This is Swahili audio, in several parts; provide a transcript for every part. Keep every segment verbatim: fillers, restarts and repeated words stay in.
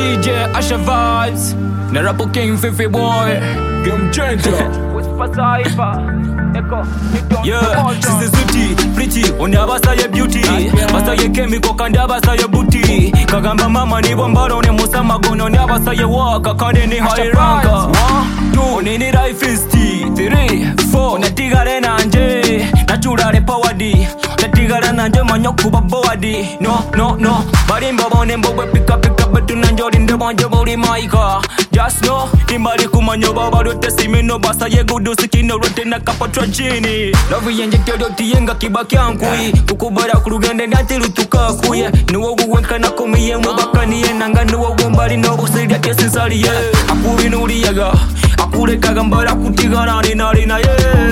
D J Asha Vibes na Rapo King Fifi Boy Game Changer. Yeah, this is Zuti, pretty, on the basa ya beauty. Basa ya chemical, kanda basa ya booty. Kagamba mama ni bombaro ne musa magono ne basa ya waka kande ni high ranka. One, two, nini rai fisti. Three, four, natigare nanje. Naturale power di. Natigare nanje manyoku babodi. No, no, no. Barimba bone mbowe pika pika betu nanjori nde banje bori maika. Just know, nimbali kumanyo baba rote simino basa ye gudu sikino rote na kapatra jini. Love yenje kyodo tiyenga kibaki ankui. Kukubara kurugende nati lutuka kuye. Nuwo guwenka na kumiye mwabaka niye. Nanga nuwo gumbali nobu siri ake sisari ye. Akubi nuri yaga. Akure kaga mbara kutiga nari nari na ye.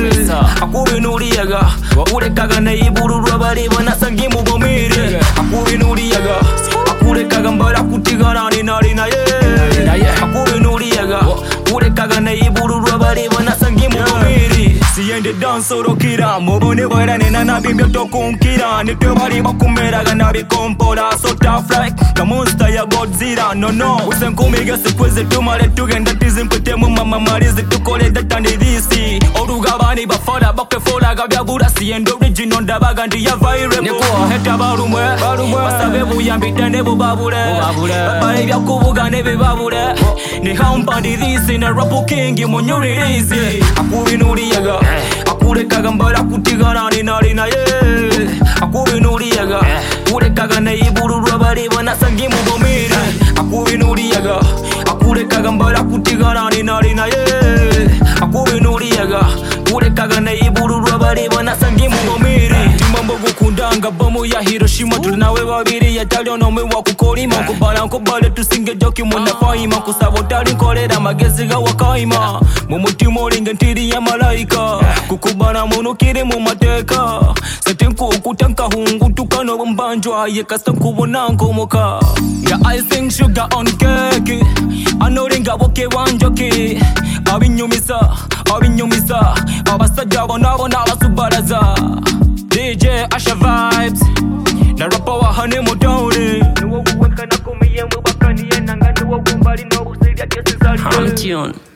Akubi nuri yaga. Akure kaga na iburu rabari wana sangi mubomiri. Akubi nuri yaga. Akure kaga mbara kutiga nari nari na ye. Akubi nuri yaga. Akure kaga na iburu rabari wana sangi mubomiri. Siende dance orokira. Mubone wera nena na bimbi otokunkira. Nite wari bakumera gana bikompora. So tough like the monster ya Godzilla. No no. Usenkumiga sikweze tumare tugenda tizimpete mu mama marizi tukole datani disi. Orugabani bafora bakefora gabyabura. Siende original ndabaga ndi ya viral. Nekuwa heta barumwe. Basabe buyambite ne bubabule. Babale byakubuga ne bibabule. Ni hampandi disi na Rapo King munyuri easy. Akubi nuri yaga. Akure kaga mbara kutiga nari nari na ye. Akubi nuri yaga. Akure kaga na iburu rabari wana sangi mubomiri. Akubi nuri yaga. Akure kaga mbara kutiga nari nari na ye. Akubi nuri yaga. Akure kaga na iburu rabari wana sangi mubomiri. Timambo gukundanga bomu ya Hiroshima. Tuli nawe babiri ya tali onome wa kukolima. Kubala nkubale tusinge joki muna faima. Kusabotali nkolera magezi ga wakaima. Mumutima olinga ntiri ya malaika. Kukubana munu kiri mu mateka. Setenku ukutanka hungu tukano bambanjwa. Yekasta kubona nkomoka. Yeah, I think sugar on cake. Anoringa woke wanjoki. Abinyumisa, abinyumisa. Abasajja bona bona basubaraza. D J Asha Vibes na Rapo wa hane motone. Nuwo kuwenka na kumiye mwabaka niye. Nanga nuwo gumbali no busiri ake sisari.